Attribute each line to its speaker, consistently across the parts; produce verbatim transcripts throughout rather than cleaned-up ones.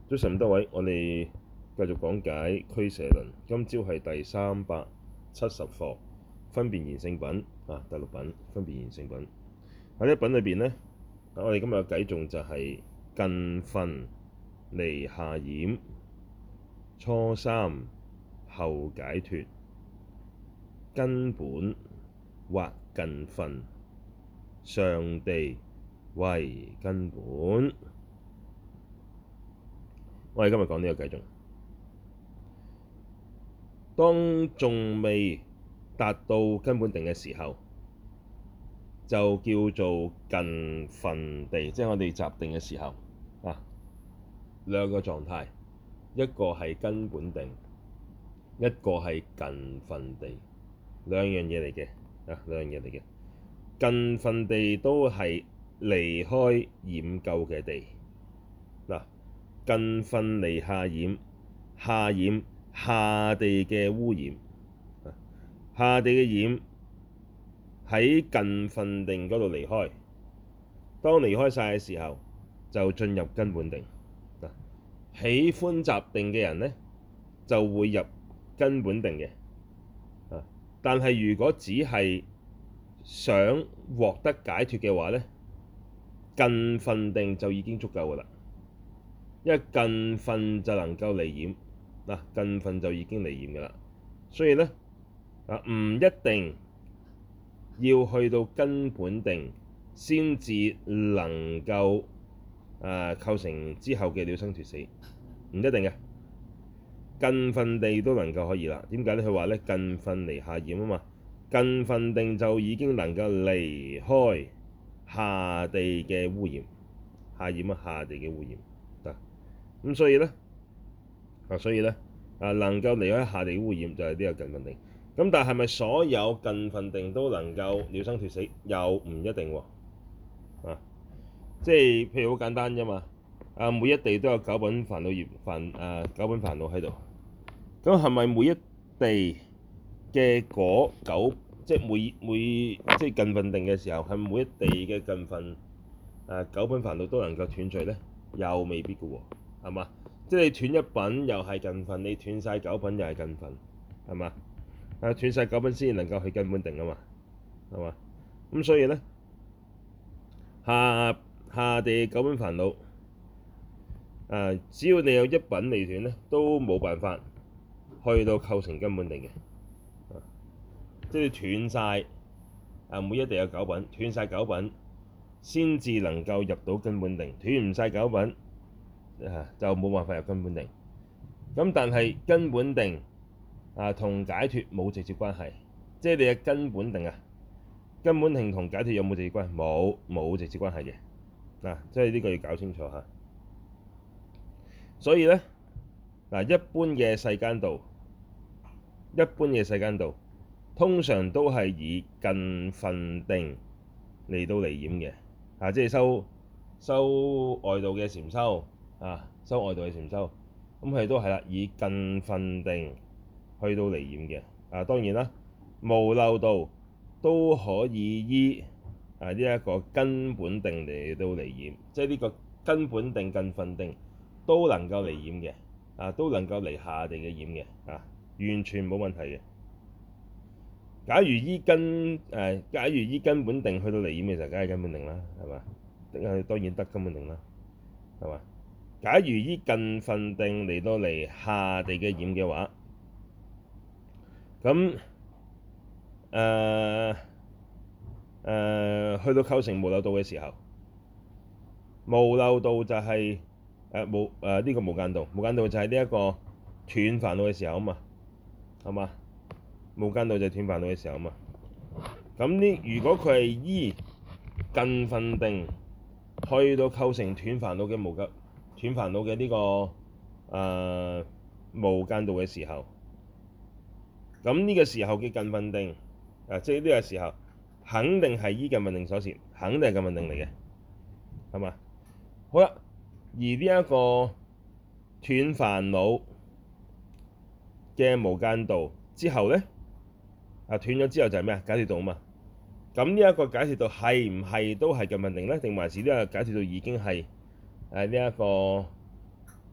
Speaker 1: 早晨咁多位，我哋繼續講解俱舍論。今朝係第三百七十課，分別賢聖品啊，第六品分別賢聖品。喺呢一品裏邊呢，我哋今日嘅偈頌就係近分離下染，初三後解脫，根本或近分，上地為根本。我哋今日講呢個偈頌，當仲未達到根本定嘅時候，就叫做近分地，即係我哋集定嘅時候啊，兩個狀態，一個係根本定，一個係近分地，兩樣嘢嚟嘅啊，兩樣嘢嚟嘅。近分地都係離開染垢嘅地嗱。近分離下染，下染下地嘅污染，下地嘅染喺近分定嗰度離開。當離開晒嘅時候，就進入根本定。喜歡集定嘅人呢，就會入根本定嘅。但係如果只係想獲得解脫嘅話呢，近分定就已經足夠㗎啦。因為近分就能夠離染，嗱，近分就已經離染嘅啦，所以咧啊，唔一定要去到根本定先至能夠啊構成之後嘅了生脫死，唔一定嘅，近分地都能夠可以啦。點解咧？佢話咧近分離下染啊嘛，近分定就已經能夠離開下地嘅污染，下染啊下地嘅污染。咁所以咧，啊，所以咧，啊，能夠離開下地污染就係呢個近分定。咁但係咪所有近分定都能夠了生脫死？又唔一定喎。啊，即係譬如好簡單啫嘛。啊，每一地都有九品煩惱業煩啊九品煩惱喺度。咁係咪每一地嘅嗰九，即係每每即係近分定嘅時候，係每一地嘅近分啊九品煩惱都能夠斷除咧？又未必嘅喎。係嘛？即係你斷一品又係近分，你斷晒九品又係近分，係嘛？啊，斷晒九品先至能夠去根本定啊嘛，係嘛？咁所以咧，下下地九品煩惱，啊，只要你有一品未斷咧，都冇辦法去到構成根本定嘅。啊，即係你斷晒啊，每一地有九品，斷晒九品先至能夠入到根本定，斷唔晒九品，就冇辦法入根本定。咁但係根本定啊同解脫冇直接關係，即係你嘅根本定啊，根本定同解脫有冇直接關係？冇，冇直接關係嘅。嗱，即係呢個要搞清楚嚇。所以咧，嗱，一般嘅世間道，一般嘅世間道通常都係以近分定嚟到離染嘅。啊，即係修修外道嘅禪修啊，修外道嘅禪修。咁佢都係啦，以近分定去到離染嘅。啊，當然啦，無漏道都可以依啊呢一個根本定嚟到離染，即係呢個根本定近分定都能夠離染嘅。啊，都能夠離下地嘅染嘅。啊，完全冇問題嘅。假如依根誒、呃，假如依根本定去到離染嘅時候，梗係根本定啦，係嘛？誒，當然得根本定啦，係嘛？假如依近分定嚟到嚟下地嘅染嘅話，咁誒誒去到構成無漏道嘅時候，無漏道就係誒無誒呢個無間道，無間道就係呢一個斷煩惱嘅時候啊嘛，係嘛？無間道就係斷煩惱嘅時候啊嘛。咁呢，如果佢係依近分定去到構成斷煩惱嘅無間斷煩惱嘅呢個誒、呃、無間道嘅時候，咁呢個時候嘅近分定啊，即係呢個時候肯定係依近分定所攝，肯定係近分定嚟嘅，係嘛？好啦，而呢一個斷煩惱嘅無間道之後咧，啊斷咗之後就係咩啊？解脫道啊嘛。咁呢一個解脫道係唔係都係近分定咧？定還是呢個解脫道已經係誒呢一個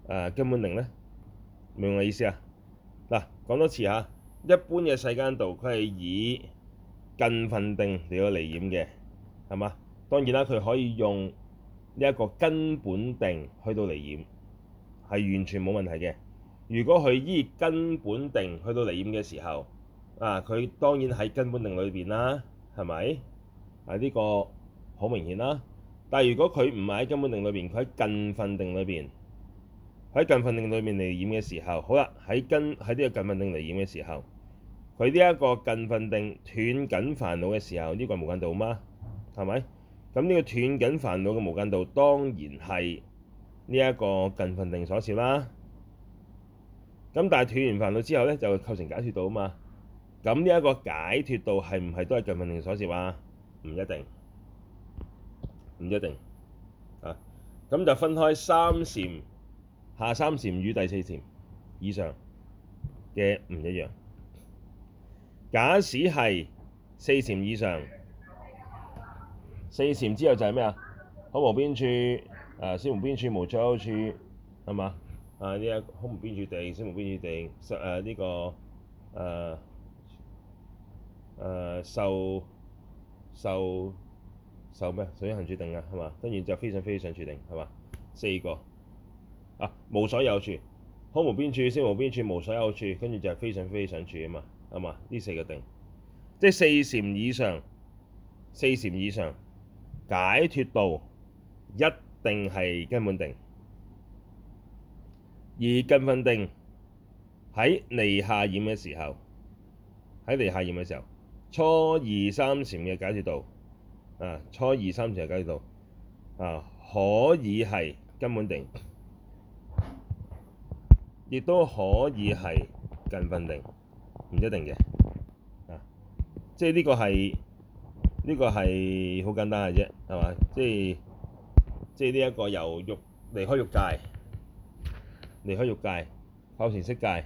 Speaker 1: 誒根本定咧？明唔明我意思啊？嗱，講多次嚇，一般嘅世間道佢係以近分定嚟到離染嘅，係嘛？當然啦，佢可以用呢一個根本定去到離染，係完全冇問題嘅。如果佢依根本定去到離染嘅時候，啊，佢當然喺根本定裏邊啦，係咪？啊，呢個好明顯啦。但係如果佢唔係喺根本定裏邊，佢喺近分定裏邊，喺近分定裏面離染嘅時候，好啦，喺根喺呢個近分定離染嘅時候，佢呢一個近分定斷緊煩惱嘅時候，呢個係無間道嗎？係咪？咁呢個斷緊煩惱嘅無間道，當然係呢一個近分定所攝啦。咁但係斷完煩惱之後咧，就構成解脫道啊嘛。咁呢一個解脫道係唔係都係近分定所攝啊？唔一定，唔一定啊。咁就分開三禪、下三禪與第四禪以上嘅唔一樣。假使係四禪以上，四禪之後就係咩啊？空無邊處，誒識無邊處，無所有處，係嘛？啊呢一個空無邊處定，識無邊處定，實誒呢個誒誒受受受咩？受想行處定啊，係嘛？跟住就非想非非想處定，係嘛？四個啊，無所有處，空無邊處，識無邊處，無所有處，跟住就係非想非非想處啊嘛，係嘛？呢四個定，即係四禪以上，四禪以上解脫道一定係根本定，而近分定喺離下染嘅時候，喺離下染嘅時候，初二三禪嘅解脫道啊，初二三禪嘅解脫道啊，可以係根本定，亦都可以係近分定，唔一定嘅啊。即係呢個係呢、呢個係好簡單嘅啫，係嘛？即係即係呢一個由欲離開欲界，離開欲界構成色界，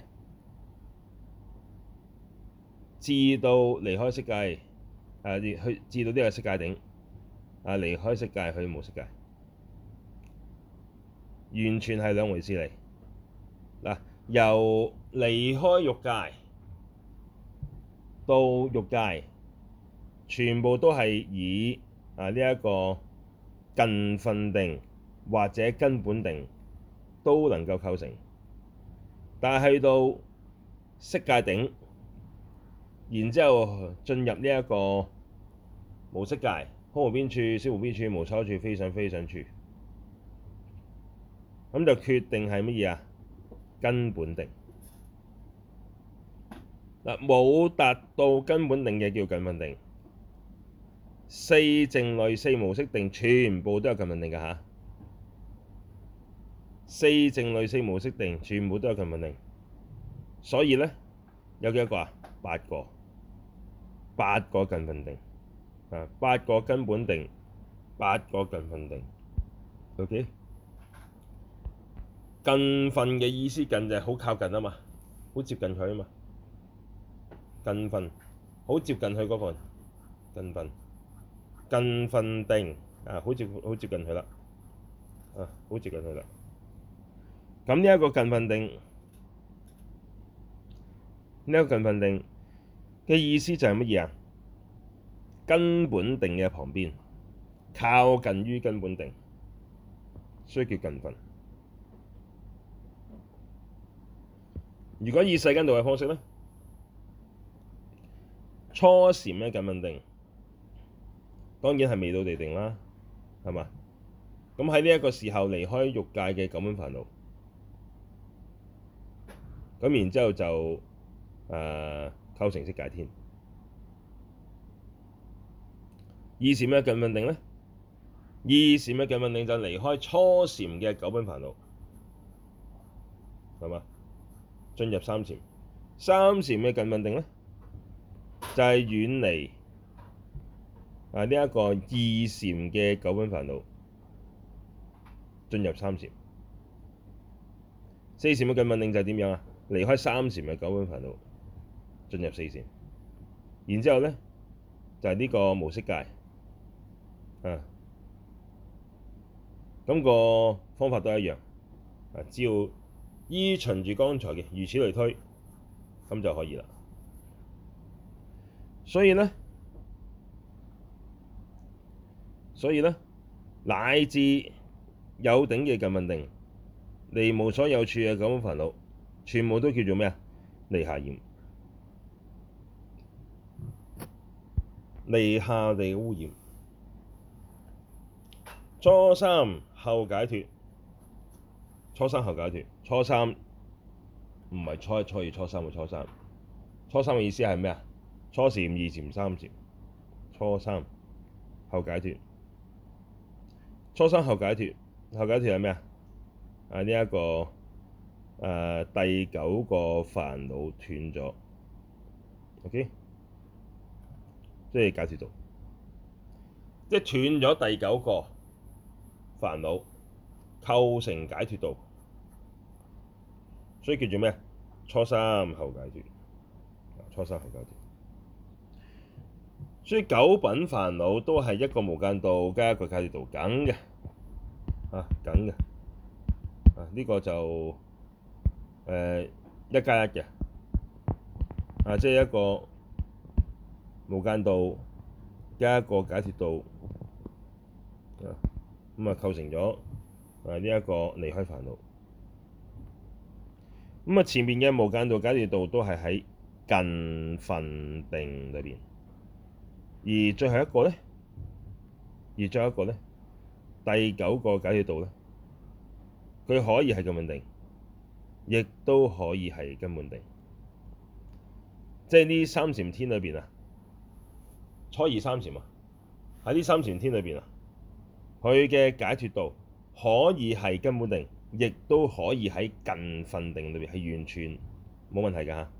Speaker 1: 至到離開色界，誒去至到呢個色界頂，啊離開色界去無色界，完全係兩回事嚟。嗱，由離開欲界到欲界，全部都係以啊呢一個近分定或者根本定都能夠構成，但係去到色界頂，然之後進入呢一個無色界，空無邊處，識無邊處，無所有處，非想非非想處，咁就決定係乜嘢啊？根本定。嗱，冇達到根本定嘅叫近分定。四靜慮、四無色定全部都有近分定㗎嚇。四靜慮、四無色定全部都有近分定，所以咧有幾多個啊？八個，八個近分定啊，八個根本定，八個近分定。OK，近分嘅意思，近就係好靠近啊嘛，好接近佢啊嘛。近分好接近佢嗰份近分，近分定啊，好接好接近佢啦，啊，好接近佢啦。咁呢一個近分定，呢一個近分定嘅意思就係乜嘢啊？根本定嘅旁邊，靠近於根本定，所以叫近分。如果以世間道嘅方式咧，初禪嘅近分定當然係未到地定啦，係嘛？咁喺呢一個時候離開欲界嘅九品煩惱，咁然之後就誒、呃、構成色界天。二禪嘅近分定咧，二禪嘅近分定就離開初禪嘅九品煩惱，係嘛？進入三禪。三禪嘅近分定咧，就係、是、遠離啊呢一個二禪嘅九品煩惱，進入三禪。四禪嘅近分定就係點樣啊？離開三禪嘅九品煩惱，進入四禪。然之後咧就係、是、呢個無色界啊，咁、那個方法都一樣啊，只要依循住剛才嘅如此類推，咁就可以啦。所以咧，所以咧，乃至有頂嘅近分定，離無所有處嘅九品煩惱，全部都叫做咩啊？離下染，離下地嘅污染。初三後解脫，初三後解脫，初三唔係初一、初二、初三嘅初三。初三嘅意思係咩啊？初禪、二禪、三禪。初三後解脫，初三後解脫，後解脫係咩啊？啊呢一個誒、呃、第九個煩惱斷咗 ，OK，即係解脫道，即係斷咗第九個煩惱，構成解脫道，所以叫做咩？初三後解脫，初三後解脫。所以九品煩惱都係一個無間道加一個解脫道，梗嘅，啊梗嘅，啊呢、這個就誒、呃、一加一嘅，啊即係一個無間道加一個解脫道，啊咁啊構成咗啊呢一個離開煩惱。咁啊前面嘅無間道解脫道都係喺近分定裏邊。而最後一個咧，而最後一個咧，第九個解脫道咧，佢可以係近分定，亦都可以係根本定。即係呢三禪天裏邊啊，初二三禪啊，喺呢三禪天裏邊啊，佢嘅解脫道可以係根本定，亦都可以喺近分定裏邊，係完全冇問題㗎嚇。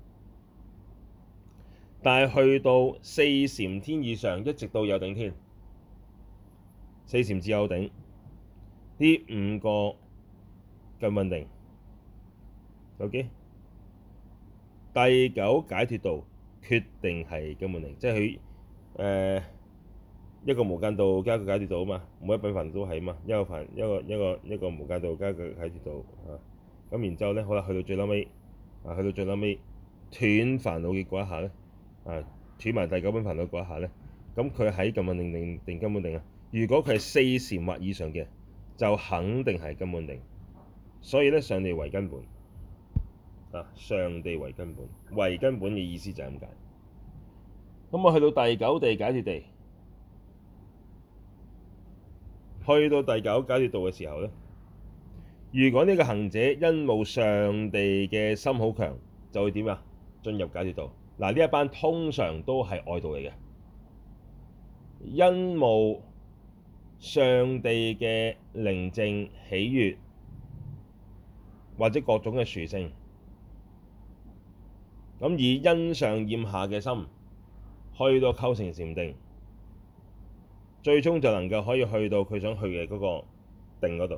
Speaker 1: 但係去到四禪天以上，一直到有頂天，四禪至有頂，呢五個近分定 ，OK，第九解脫道決定係根本定，即係佢誒一個無間道加一個解脫道啊嘛，每一品煩惱都係啊嘛，一個煩一個一個一個無間道加一個解脫道啊，咁然之後咧，好啦，去到最撚尾啊，去到最撚尾斷煩惱嘅嗰一下咧。啊，斷埋第九品煩惱嗰一下咧，咁佢喺近分定定定根本定啊？如果佢係四禪或以上嘅，就肯定係根本定。所以咧，上地為根本啊，上地為根本，為根本嘅意思就係咁解。咁我去到第九地解脫地，去到第九解脫道嘅時候咧，如果呢個行者因無上地嘅心好強，就會點啊？進入解脫道。嗱，呢一班通常都係外道嚟嘅，因無上地嘅寧靜喜悅或者各種嘅殊勝，咁以欣上厭下嘅心去到構成禪定，最終就能夠可以去到佢想去嘅嗰個定嗰度。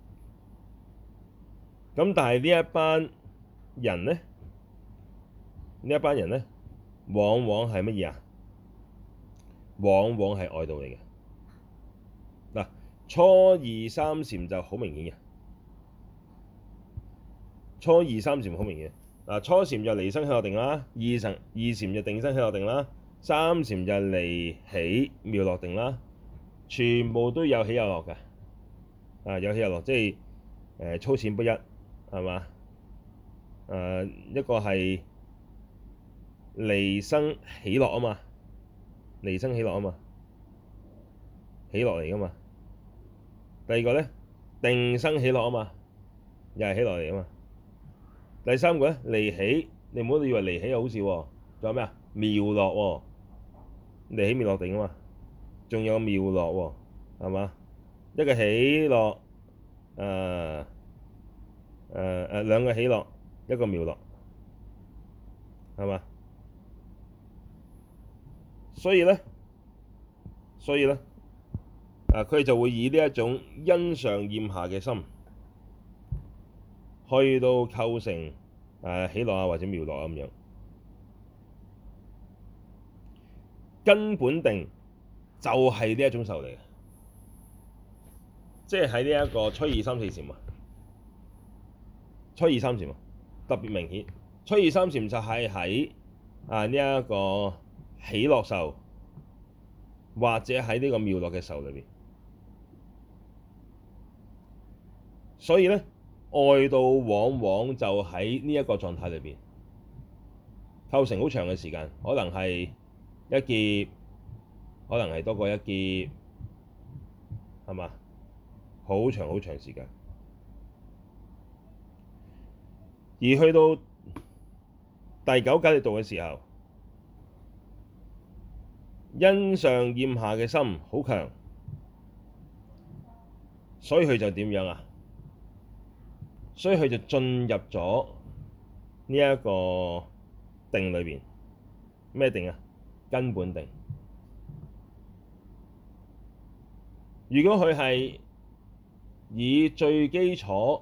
Speaker 1: 咁但係呢一班人咧，呢一班人咧，往往係乜嘢啊？往往係外道嚟嘅。嗱，初二三禪就好明顯嘅，初二三禪好明顯。嗱，初禪就離生喜樂定啦，二層二禪就定生喜樂定啦，三禪就離喜妙樂定啦，全部都有喜有樂嘅。啊，有喜有樂，即係誒、呃、粗淺不一，係嘛？誒、呃、一個係離生喜樂啊嘛，離生喜樂啊嘛，喜樂嚟噶嘛。第二個咧，定生喜樂啊嘛，又係喜樂嚟啊嘛。第三個咧，離喜，你唔好以為離喜係好事喎，仲有咩啊？妙樂喎，離喜妙樂定啊嘛，仲有妙樂喎，係嘛？一個喜樂，誒誒誒兩個喜樂，一個妙樂，係嘛？所以咧，所以咧，啊佢就會以呢一種欣上厭下嘅心，去到構成誒、呃、喜樂啊或者妙樂啊咁樣。根本定就係呢一種受嚟嘅，即係喺呢一個初二三四禪啊。 初二三禪特別明顯。初二三禪就係喺啊呢一個喜樂受或者喺呢個妙樂嘅受裏邊。所以咧，外道往往就喺呢一個狀態裏邊構成好長嘅時間，可能係一劫，可能係多過一劫，係嘛？好長好長時間。而去到第九解脫道嘅時候，欣上厭下嘅心好強，所以佢就點樣啊？所以佢就進入咗呢一個定裏邊。咩定啊？根本定。如果佢係以最基礎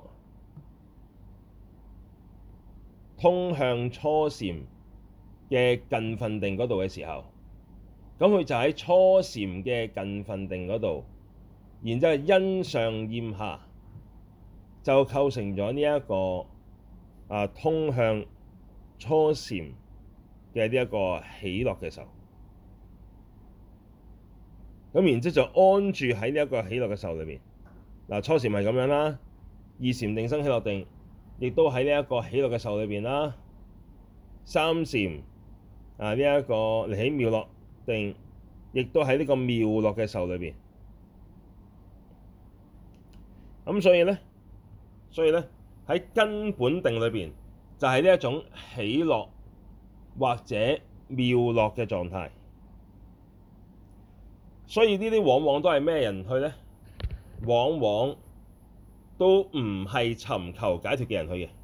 Speaker 1: 通向初禪嘅近分定嗰度嘅時候，咁佢就喺初禪嘅近分定嗰度，然之後欣上厭下，就構成咗呢一個啊通向初禪嘅呢一個喜樂嘅受。咁然之後就安住喺呢一個喜樂嘅受裏邊。嗱，初禪係咁樣啦，二禪定生喜樂定，亦都喺呢一個喜樂嘅受裏邊啦。三禪啊呢一個離喜妙樂定，亦都喺呢個妙樂嘅受裏邊。咁所以咧，所以咧喺根本定裏邊就係呢一種喜樂或者妙樂嘅狀態。所以呢啲往往都係咩人去咧？往往都唔係尋求解脫嘅人去嘅。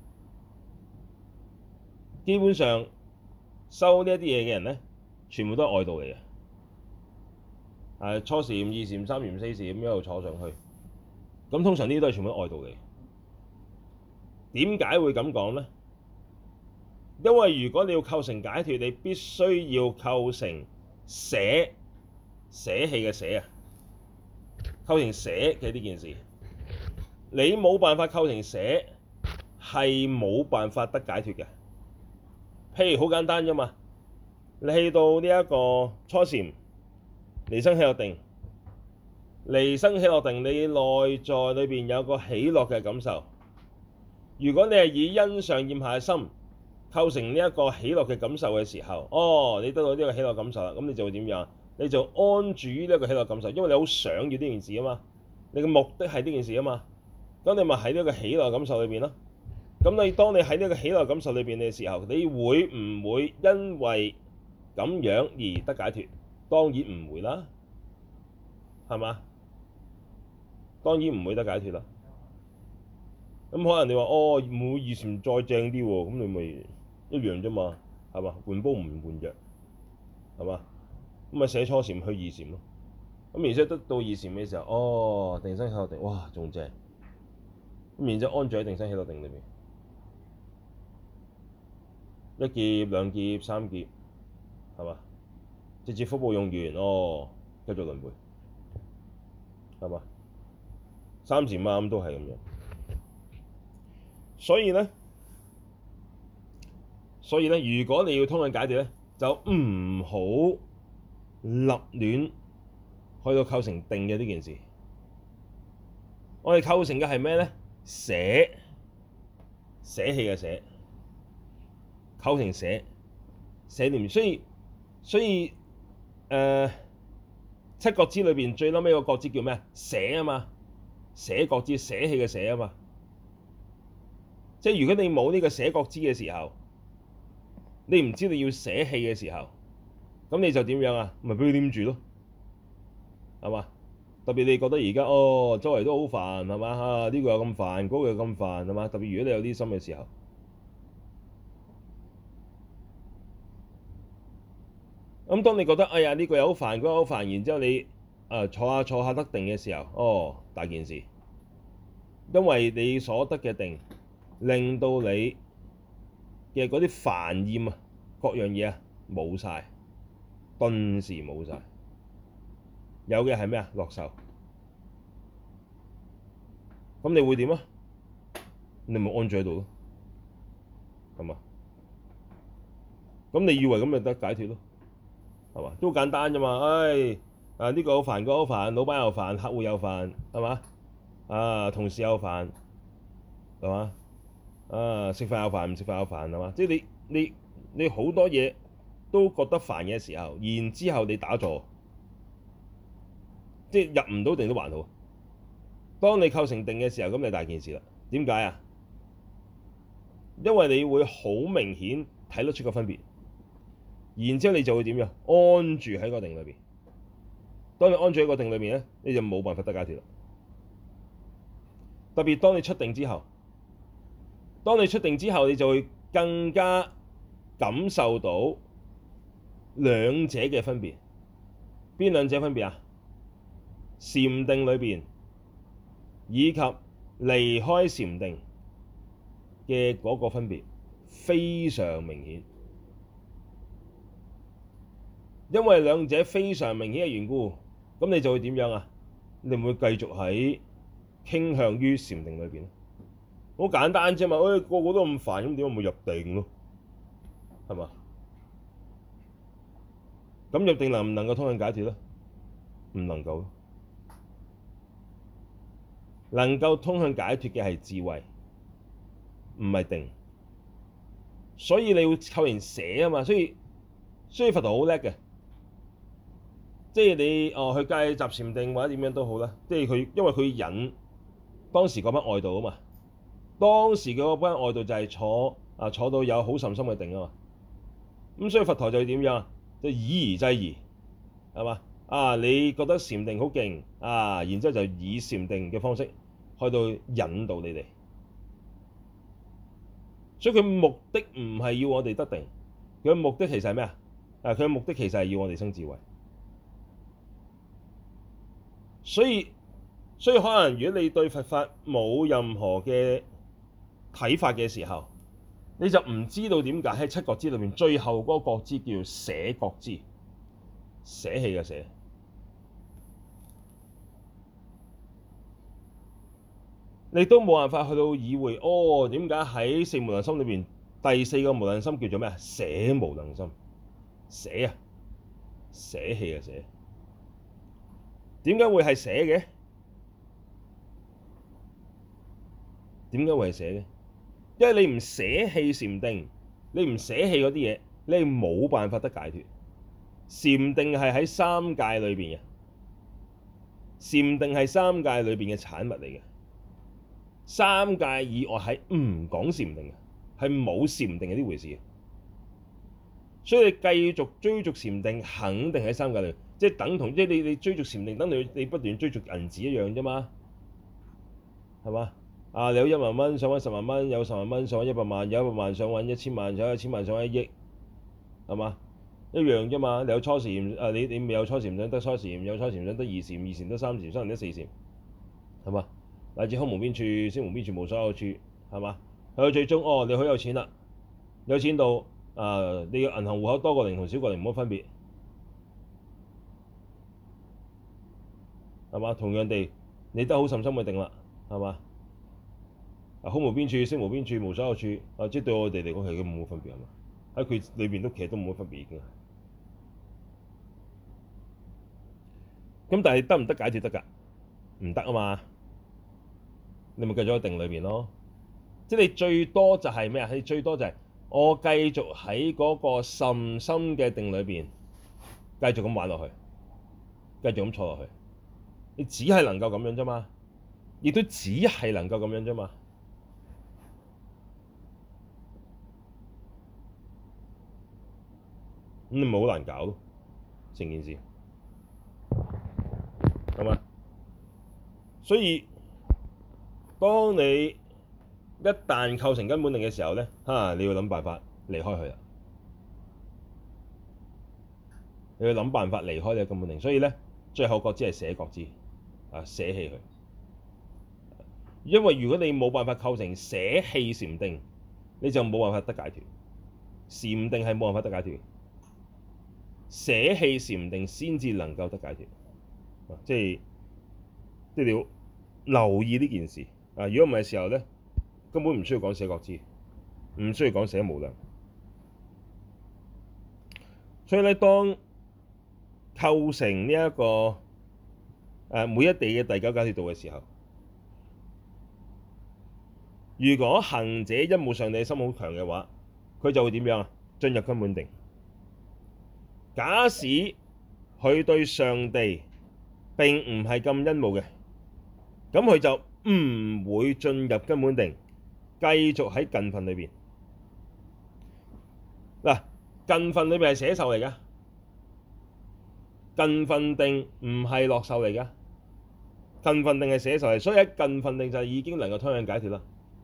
Speaker 1: 基本上修呢一啲嘢嘅人咧，全部都係外道嚟嘅。誒，初禪、二禪、三禪、四禪咁一路坐上去，咁通常呢啲都係全部都外道嚟嘅。點解會咁講咧？因為如果你要構成解脫，你必須要構成捨捨棄嘅捨啊，構成捨嘅呢件事。你冇辦法構成捨，係冇辦法得解脫嘅。譬如好簡單啫嘛，你去到呢一個初禪離生喜樂定，離生喜樂定，你內在裏邊有個喜樂嘅感受。如果你係以欣上厭下嘅心構成呢一個喜樂嘅感受嘅時候，哦，你得到呢個喜樂感受啦，咁你就會點樣？你就安住於呢一個喜樂感受，因為你好想要呢件事啊嘛，你嘅目的係呢件事啊嘛，咁你咪喺呢個喜樂感受裏邊咯。咁你當你喺呢個喜樂感受裏邊嘅時候，你會唔會因為咁樣而得解脫？當然唔會啦，係嘛？當然唔會得解脫啦。咁可能你話哦，冇二禪再正啲喎，咁你咪一樣啫嘛，係嘛？換煲唔換藥，係嘛？咁咪捨初禪去二禪咯。咁然之後得到二禪嘅時候，哦，定生喜樂定，哇，仲正。咁然之後安住喺定生喜樂定裏邊，一劫、兩劫、三劫，係嘛？直至福報用完，哦，繼續輪迴，係嘛？三禪啊，咁都係咁樣。所以咧，所以咧，如果你要通向解脫咧，就唔好立亂去到構成定嘅呢件事。我哋構成嘅係咩咧？捨捨棄嘅捨，構成捨捨念。所以所以誒、呃，七覺支裏邊最撚尾個覺支叫咩？捨啊嘛，捨覺支，捨棄嘅捨啊嘛。即係如果你冇呢個捨覺支嘅時候，你唔知道要捨棄嘅時候，咁你就點樣啊？咪俾佢黏住咯，係嘛？特別你覺得而家哦，周圍都好煩，係嘛？啊，呢個又咁煩，嗰個又咁煩，係嘛？特別如果你有啲心嘅時候，咁當你覺得哎呀呢個又好煩，嗰個又好煩，然之後你啊坐下坐下得定嘅時候，哦，大件事，因為你所得嘅定令到你嘅嗰啲煩厭啊，各樣嘢啊冇晒，頓時冇晒，有嘅係咩啊？樂受。咁你會點啊？你咪安住喺度咯， 係嘛？咁你以為咁咪得解脫咯？係嘛？都好簡單啫嘛！唉，啊呢個好煩，嗰個好煩，老闆又煩，客戶又煩，係嘛？啊同事又煩，係嘛？啊食飯又煩，唔食飯又煩，係嘛？即係你你你好多嘢都覺得煩嘅時候，然之後你打坐，即係入唔到定都還好。當你構成定嘅時候，咁就大件事啦。點解啊？因為你會好明顯睇得出個分別，然之後你就會點樣安住喺個定裏邊。當你安住喺個定裏邊咧，你就冇辦法得解脫啦。特別當你出定之後，當你出定之後，你就會更加感受到兩者嘅分別。邊兩者分別啊？禪定裏邊以及離開禪定嘅嗰個分別非常明顯。因為兩者非常明顯嘅緣故，咁你就會點樣啊？你唔會繼續喺傾向於禪定裏邊。好簡單啫嘛！誒、哎、個個都咁煩，咁點解唔會入定咯？係嘛？咁入定能唔能夠通向解脫咧？唔能夠。能夠通向解脫嘅係智慧，唔係定。所以你要構成捨啊嘛！所以所以佛陀好叻嘅，即係你哦去戒集禪定或者點樣都好啦。即係佢因為佢引當時嗰班外道啊嘛。當時嘅嗰班外道就係坐啊坐到有好甚深嘅定啊嘛。咁所以佛陀就係點樣啊？就以疑制疑，係嘛？啊，你覺得禪定好勁啊，然之後就以禪定嘅方式去到引導你哋。所以佢目的唔係要我哋得定，佢嘅目的其實係咩啊？啊，佢嘅目的其實係要我哋生智慧。所以所以可能如果你對佛法冇任何嘅睇法嘅時候，你就唔知道點解喺七覺支裏面最後嗰個覺支叫捨覺支，捨棄嘅捨。你都冇辦法去到意會，哦，點解喺四無量心裏邊第四個無量心叫做咩啊？捨無量心，捨啊，捨棄嘅捨。點解會係捨嘅？點解會係捨嘅？因為你唔捨棄禪定，你唔捨棄嗰啲嘢，你冇辦法得解脫。禪定係喺三界裏邊嘅，禪定係三界裏邊嘅產物嚟嘅。三界以外係唔講禪定嘅，係冇禪定嘅呢回事。所以你繼續追逐禪定，肯定喺三界裏，即係等同即係你你追逐禪定，等你你不斷追逐銀紙一樣啫嘛，係嘛？啊，你有一萬蚊想揾十萬蚊，有十萬蚊想揾一百萬，有一百萬想揾一千萬，有一千萬想揾一億，係嘛？一樣啫嘛。你有初禪，啊你你未有初禪想得初禪，有初禪想得二禪，二禪得三禪，三禪得四禪，係嘛？乃至空無邊處，識無邊處，無所有處，係嘛？去到最終，哦，你好有錢啦，有錢到啊、呃，你嘅銀行戶口多個零同少個零冇乜分別，係嘛？同樣地，你得好甚深嘅定啦，係嘛？啊，空無邊處，識無邊處，無所有處，啊，即係對我哋嚟講係冇乜分別，係嘛？喺佢裏邊都其實都冇乜分別已經。咁但係得唔得解脫得㗎？唔得啊嘛！你咪繼續喺定裏邊咯，即係你最多就係咩啊？你最多就係我繼續喺嗰個甚深嘅定裏邊，繼續咁玩落去，繼續咁坐落去，你只係能夠咁樣啫嘛，亦都只係能夠咁樣啫嘛。咁你咪好難搞咯，成件事係嘛？所以當你一旦構成根本定嘅時候咧，嚇你要諗辦法離開佢啦。你要諗辦法離開你嘅根本定，所以咧最後覺支係捨覺支啊，捨棄佢。因為如果你冇辦法構成捨棄禪定，你就冇辦法得解脫。禪定係冇辦法得解脫，捨棄禪定先至能夠得解脫。啊，即係即係你要留意呢件事啊！如果唔係時候咧，根本唔需要講捨覺支， 唔需要講捨無量。所以咧，當構成呢、這、一個誒、呃、每一地嘅第九解脫道嘅時候，如果行者一無上地心好強嘅話，佢就會點樣啊？進入根本定。假使佢對上地並唔係咁欣慕嘅，咁佢就唔會進入根本定，繼續喺近分裏邊。嗱，近分裏邊係捨受嚟㗎，近分定唔係樂受嚟㗎，近分定係捨受嚟，所以喺近分定就已經能夠通向解脫啦。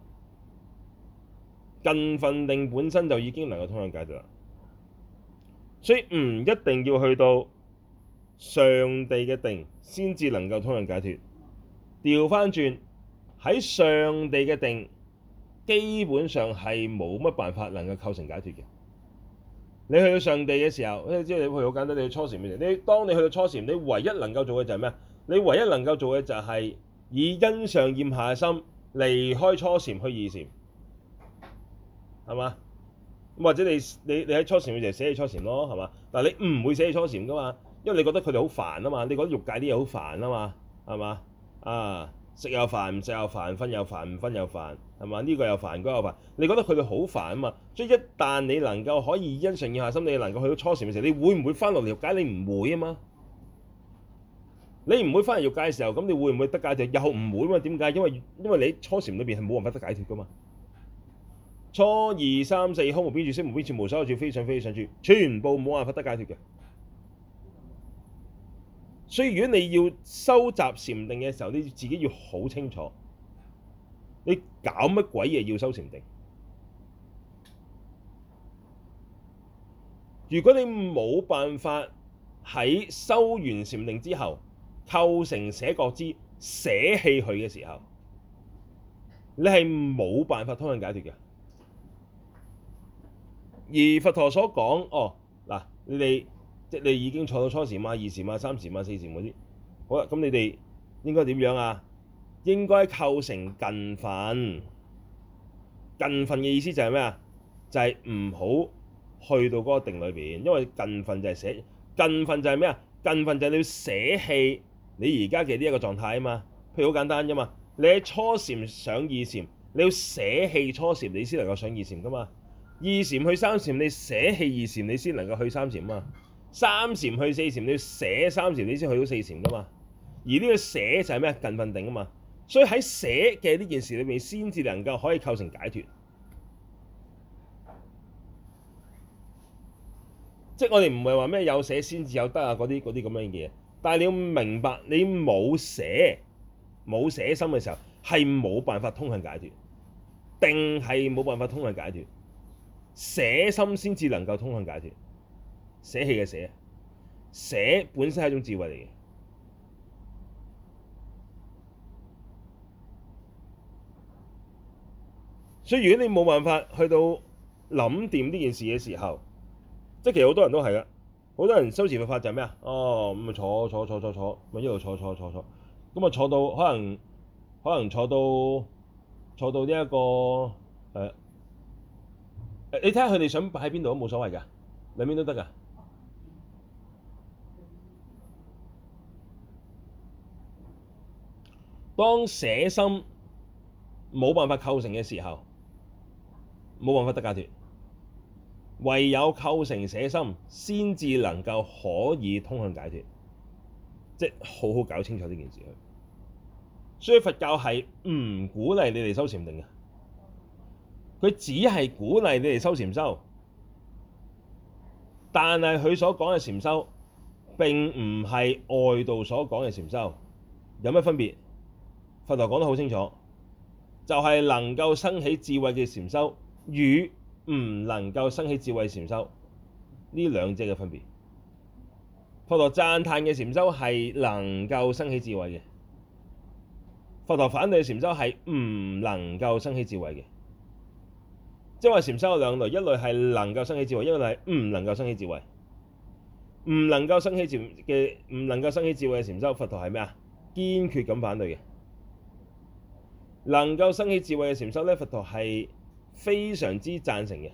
Speaker 1: 近分定本身就已經能夠通向解脫啦，所以唔一定要去到上地嘅定先至能夠通向解脫。調返轉，喺上地嘅定基本上係冇乜辦法能夠構成解脫嘅。你去到上地嘅時候，即係你去好簡單，你去初禪嘅時候，你當你去到初禪，你唯一能夠做嘅就係咩啊？你唯一能夠做嘅就係以欣上厭下嘅心離開初禪去二禪，係嘛？咁或者你你你喺初禪嘅時候捨棄初禪咯，係嘛？但係你唔會捨棄初禪噶嘛，因為你覺得佢哋好煩啊嘛，你覺得欲界啲嘢好煩啊嘛，係嘛？啊，食又煩，唔食又煩，瞓又煩，唔瞓又煩，係嘛？呢個又煩，嗰個又煩，你覺得佢哋好煩啊嘛？所以一旦你能夠可以欣上厭下心，你能夠去到初禪嘅時候，你會唔會翻落嚟欲界？你唔會啊嘛。你唔會翻嚟欲界嘅時候，咁你會唔會得解脫？又唔會啊嘛？點解？因為因為你初禪裏邊係冇辦法得解脫噶嘛。初二三四空無邊處，識無邊處，無所有處，非想非非想處，全部冇辦法得解脫嘅。所以如果你要收集禪定嘅時候，你自己要好清楚，你搞乜鬼嘢要收禪定？如果你冇辦法喺收完禪定之後構成捨覺知捨棄佢嘅時候，你係冇辦法通向解脫嘅。而佛陀所講，哦嗱，你哋即係你已經坐到初禪啊、二禪啊、三禪啊、四禪嗰啲，好啦，咁你哋應該點樣啊？應該構成近分。近分嘅意思就係咩啊？就係唔好去到嗰個定裏邊，因為近分就係捨，近分就係咩啊？近分就係你要捨棄你而家嘅呢一個狀態啊嘛。譬如好簡單啫嘛，你喺初禪上二禪，你要捨棄初禪，你先能夠上二禪噶嘛。二禪去三禪，你捨棄二禪，你先能夠去三禪嘛。三禪去四禪，你要捨三禪，你先去到四禪噶嘛。而呢個捨就係咩？近分定啊嘛。所以喺捨嘅呢件事裏面，先至能夠可以構成解脫。即係我哋唔係話咩有捨先至有得啊，嗰啲嗰啲咁樣嘅嘢。但係你要明白，你冇捨冇捨心嘅時候，係冇辦法通向解脫，定係冇辦法通向解脫。捨心先至能夠通向解脫。捨棄嘅捨，捨本身係一種智慧嚟嘅。所以如果你冇辦法去到諗掂呢件事嘅時候，即係其實好多人都係噶，好多人修持佛法就係咩啊？哦，咁咪坐坐坐坐坐，咪一路坐坐坐坐，咁啊坐到可能可能坐到坐到呢、這、一個誒誒，你睇下佢哋想擺喺邊度都冇所謂㗎，兩邊都得㗎。當捨心冇辦法構成嘅時候，冇辦法得解脫，唯有構成捨心，先至能夠可以通向解脫。即係好好搞清楚呢件事。所以佛教係唔鼓勵你哋修禪定嘅，佢只係鼓勵你哋修禪修。但係佢所講嘅禪修並唔係外道所講嘅禪修。有咩分別？佛陀講得好清楚，就係、是、能夠生起智慧嘅禪修與唔能夠生起智慧禪修呢兩者嘅分別。佛陀讚歎嘅禪修係能夠生起智慧嘅，佛陀反對嘅禪修係唔能夠生起智慧嘅。即係話禪修有兩類，一類係能夠生起智慧，一類係唔能夠生起智慧。唔能夠生起智嘅唔能夠生起智慧嘅禪修，佛陀係咩啊？堅決咁反對嘅。能夠生起智慧嘅禪修咧，佛陀係非常之贊成嘅。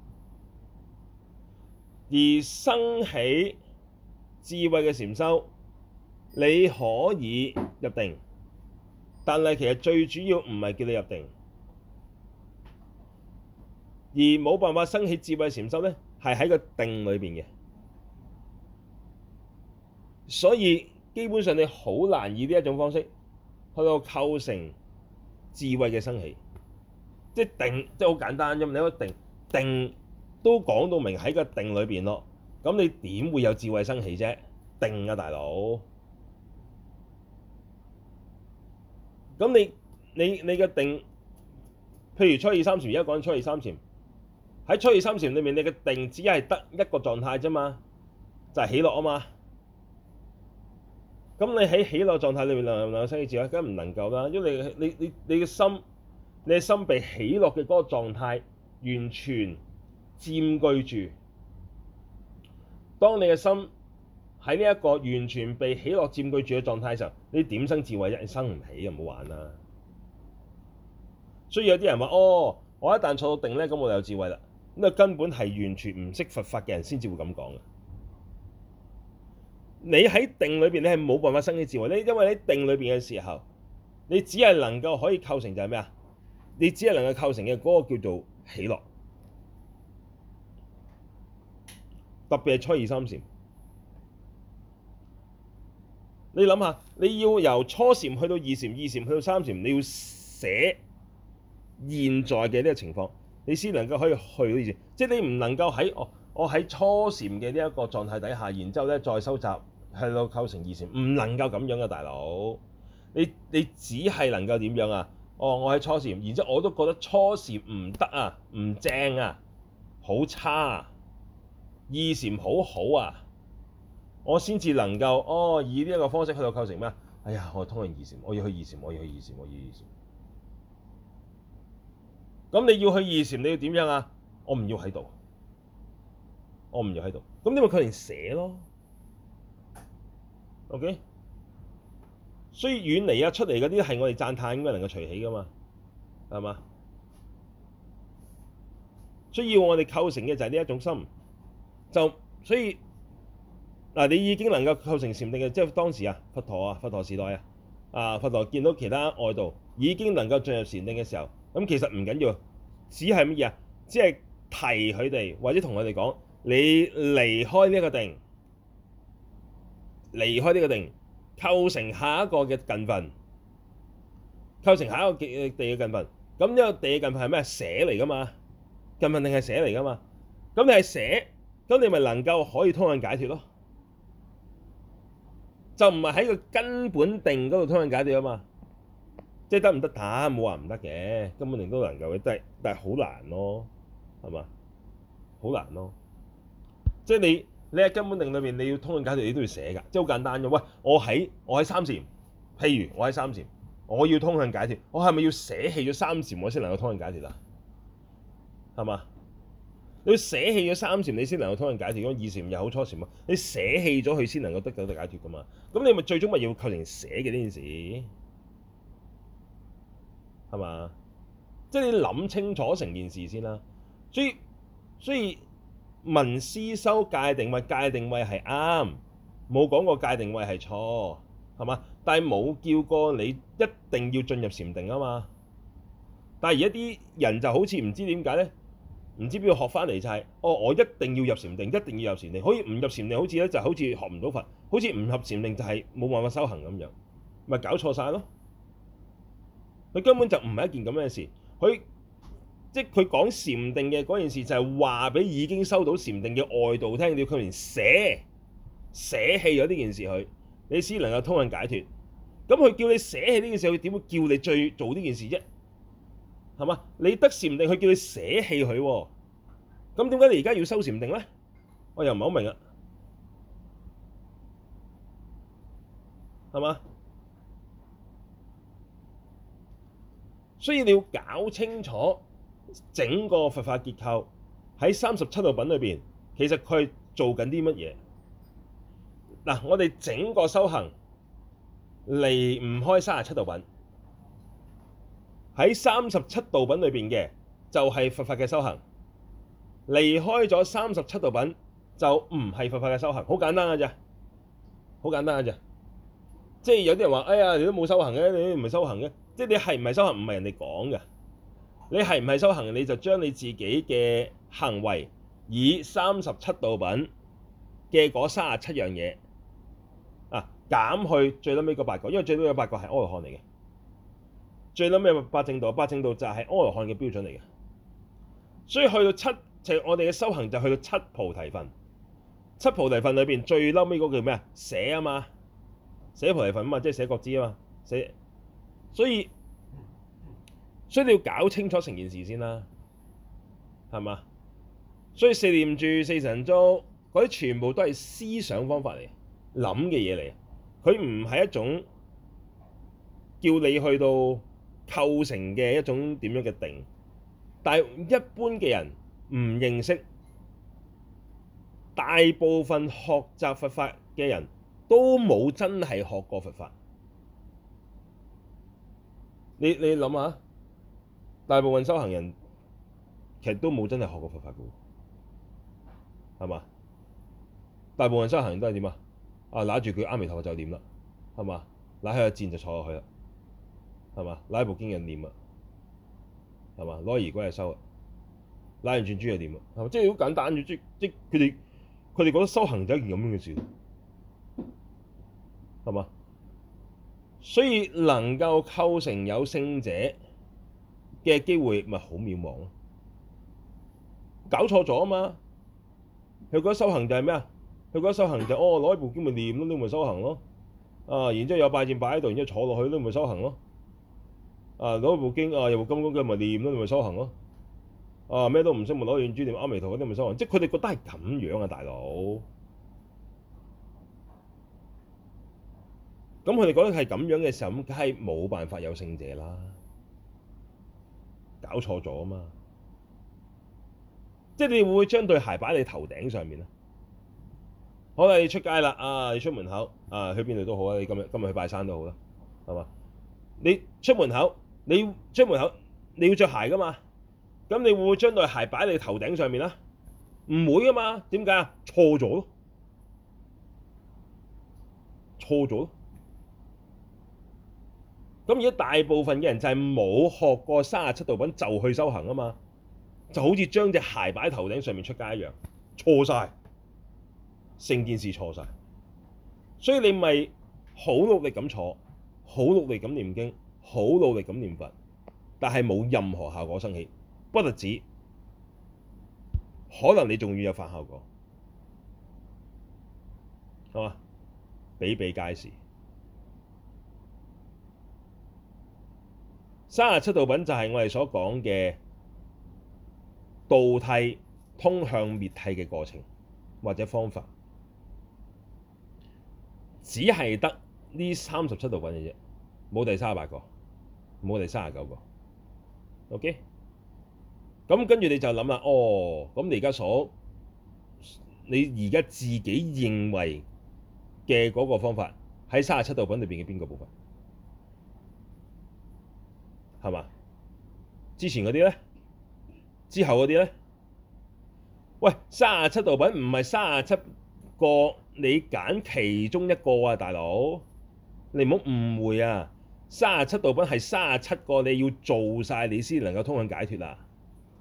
Speaker 1: 而生起智慧嘅禪修，你可以入定，但係其實最主要唔係叫你入定，而冇辦法生起智慧禪修咧，係喺個定裏邊嘅。所以基本上你好難以呢一種方式去到構成智慧嘅生起，即係定，即係好簡單啫嘛。你個定定都講到明喺個定裏邊咯，咁你點會有智慧生起啫？定啊，大佬！咁你你你嘅定，譬如初二三禪，而家講緊初二三禪，喺初二三禪裏面，你嘅定只係得一個狀態啫嘛，就係喜樂啊嘛。咁你喺喜樂狀態裏面能唔能夠生起智慧？梗係唔能夠啦，因為你你你你嘅心，你嘅心被喜樂嘅嗰個狀態完全佔據住。當你嘅心喺呢一個完全被喜樂佔據住嘅狀態嘅時候，你點生智慧啫？你生唔起啊！唔好玩啦。所以有啲人話：哦，我一旦坐到定咧，咁我就有智慧啦。咁啊，根本係完全唔識佛法嘅人先至會咁講嘅。你喺定裏邊，你係冇辦法生起智慧。你因為喺定裏邊嘅時候，你只係能夠可以構成就係咩啊？你只係能夠構成嘅嗰個叫做喜樂。特別係初二三禪，你諗下，你要由初禪去到二禪，二禪去到三禪，你要寫現在嘅呢個情況，你先能夠可以去到二禪。即係你唔能夠喺我我喺初禪嘅呢一個狀態底下，然之後咧再收集去到構成二禪，唔能夠咁樣嘅，大佬。你你只係能夠點樣啊？哦，我喺初禪，然之後我都覺得初禪唔得啊，唔正啊，好差啊。二禪好好啊，我先至能夠哦，以呢一個方式去到構成咩？哎呀，我通向二禪，我要去二禪，我要去二禪，我要去二禪。咁你要去二禪，你要點樣啊？我唔要喺度，我唔要喺度。咁你咪佢連寫咯 ，OK？ 所以遠離啊出嚟嗰啲係我哋讚歎應該能夠隨喜噶嘛，係嘛？所以要我哋構成嘅就係呢一種心。就所以嗱，你已經能夠構成禪定嘅，即係當時啊，佛陀啊，佛陀時代啊，啊佛陀見到其他外道已經能夠進入禪定嘅時候，咁其實唔緊要，只係乜嘢啊？只係提佢哋或者同佢哋講，你離開呢一個定，離開呢個定，構成下一個嘅近分，構成下一個嘅地嘅近分。咁呢個地嘅近分係咩？捨嚟噶嘛？近分定係捨嚟噶嘛？咁你係捨。咁你咪能夠可以通向解脫咯，就唔係喺個根本定嗰度通向解脫啊嘛，即係得唔得打？冇話唔得嘅，根本定都能夠嘅，但係但係好難咯，係嘛？好難咯，即係你你喺根本定裏面你要通向解脫，你都要寫㗎，即係好簡單嘅。喂，我喺我喺三禪，譬如我喺三禪，我要通向解脫，我係咪要捨棄咗三禪我先能夠通向解脫啊？係嘛？你要捨棄咗三禪，你先能夠通向解脫。咁二禪又好，初禪啊，你捨棄咗佢先能夠得到得解脫噶嘛？咁你咪最終咪要構成捨嘅呢件事，係嘛？即係你諗清楚成件事先啦。所以所以聞思修戒定慧，戒定慧係啱，冇講過戒定慧係錯，係嘛？但係冇叫過你一定要進入禪定啊嘛。但係而家啲人就好似唔知點解咧。唔知邊度學翻嚟就係、是，哦，我一定要入禪定，一定要入禪定，可以唔入禪定，好似咧就好似學唔到佛，好似唔入禪定就係冇辦法修行咁樣，咪搞錯晒咯。佢根本就唔係一件咁樣嘅事，佢即係佢講禪定嘅嗰件事就係話俾已經收到禪定嘅外道聽，你要佢連捨捨棄咗呢件事佢，你先能夠通向解脫。咁佢叫你捨棄呢件事，佢點會叫你最做呢件事啫？係嘛？你得禪定，佢叫你捨棄佢喎。咁點解你而家要修禪定咧？我又唔係好明啊。係嘛？所以你要搞清楚整個佛法結構喺三十七道品裏邊，其實佢係做緊啲乜嘢？嗱，我哋整個修行離唔開三十七道品。喺三十七道品裏邊嘅就係佛法嘅修行，離開咗三十七道品就唔係佛法嘅修行。好簡單嘅啫，好簡單嘅啫。即係有啲人話：哎呀，你都冇修行嘅，你都唔係修行嘅。即係你係唔係修行唔係人哋講嘅，你係唔係修行，你就將你自己嘅行為以三十七道品嘅嗰三十七樣嘢啊減去最撚尾嗰八個，因為最撚尾嗰八個係阿羅漢嚟嘅。最撚尾八正道，八正道就係阿羅漢嘅標準嚟嘅。所以去到七，就係我哋嘅修行就去到七菩提分。七菩提分裏邊最嬲尾嗰個叫咩啊？捨啊嘛，捨菩提分啊嘛，即係捨覺知啊嘛，捨。所以所以你要搞清楚成件事先啦，係嘛？所以四念住、四神足嗰啲全部都係思想方法嚟，諗嘅嘢嚟。佢唔係一種叫你去到構成嘅一種點樣嘅定。但係一般嘅人唔認識，大部分學習佛法嘅人都冇真係學過佛法。你你諗下，大部分修行人其實都冇真係學過佛法嘅，係嘛？大部分修行人都係點啊？啊，揦住佢阿彌陀佛就念啦，係嘛？揦起個箭就坐落去啦，係嘛？揦部經就念啦，係嘛？攞儀軌就收啦，揦完轉珠就念啦，係嘛？即係好簡單嘅，即即佢哋佢哋覺得修行就係一件咁樣嘅事，係嘛？所以能夠構成有聖者嘅機會，咪好渺茫咯。搞錯咗啊嘛！佢覺得修行就係咩啊？佢覺得修行就係、哦攞一部經咪念咯，呢咪修行咯。啊，然之後有拜箭擺喺度，然之後坐落去，呢咪修行咯。啊，攞一部經啊，有部金剛經咪念咯，呢咪修行咯。啊，咩都唔識咪攞串珠念阿彌陀嗰啲咪修行，即係佢哋覺得係咁樣啊，大佬。咁佢哋覺得係咁樣嘅時候，咁梗係冇辦法有聖者啦。搞錯咗啊嘛！即係你會唔會將對鞋擺喺你頭頂上面啊？好啦，你出街啦，啊，你出門口啊，去邊度都好啊，你今日今日去拜山都好啦，係嘛？你出門口，你出門口你要着鞋噶嘛？咁你會唔會將對鞋擺喺你頭頂上面啊？唔會噶嘛？點解啊？錯咗咯，錯咗咯。咁而家大部分嘅人就係冇學過三十七道品就去修行啊嘛，就好似將隻鞋擺喺頭頂上面出街一樣，錯晒，成件事錯晒。所以你咪好努力咁坐，好努力咁念經，好努力咁念佛，但係冇任何效果生起，不特止，可能你仲要有反效果，係嘛？比比皆是。三十七道品就係我哋所講嘅道諦通向滅諦嘅過程或者方法，只係得呢三十七道品嘅啫，冇第三十八個，冇第三十九個。OK，咁跟住你就諗啦，哦，咁你而家所你而家自己認為嘅嗰個方法喺三十七道品裏邊嘅邊個部分？係嘛？之前嗰啲咧，之後嗰啲咧，喂，三十七道品唔係三十七個，你揀其中一個啊，大佬，你唔好誤會啊！三十七道品係三十七個，你要做晒你先能夠通向解脫啊！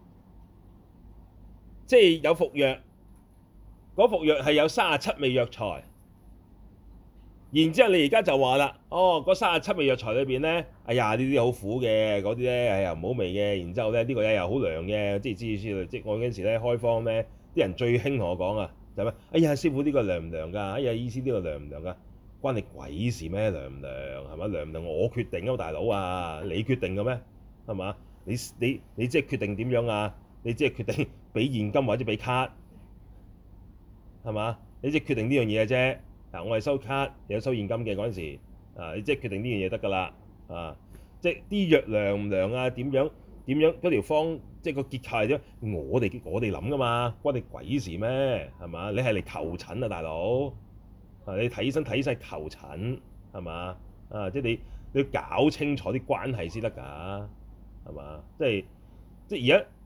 Speaker 1: 即係有服藥，嗰服藥係有三十七味藥材。然之後你而家就話啦，哦，嗰三十七味藥材裏邊咧，哎呀呢啲好苦嘅，嗰啲咧哎呀唔好味嘅，然之後咧呢個嘢又好涼嘅，即係之之類。即係我嗰陣時咧開方咧，啲人最興同我講啊，就係咩？哎呀師傅呢個涼唔涼㗎？哎呀醫師呢個涼唔涼㗎？關你鬼事咩？涼唔涼係咪？涼唔涼我決定啊，大佬啊，你決定嘅咩？係嘛？你你你即係決定點樣啊？你即係決定俾現金或者俾卡係嘛？你即係決定呢樣嘢嘅啫。嗱，我係收卡，有收現金嘅嗰陣時，啊，你即係決定呢樣嘢得㗎啦，啊，即係啲藥涼唔涼啊？點樣點樣嗰條方，即係個結構係點？我哋我哋諗㗎嘛，關你鬼事咩？係嘛？你係嚟求診啊，大佬，啊，你睇醫生睇晒求診係嘛？啊，即係你你要搞清楚啲關係先得㗎，係嘛？即係即係而家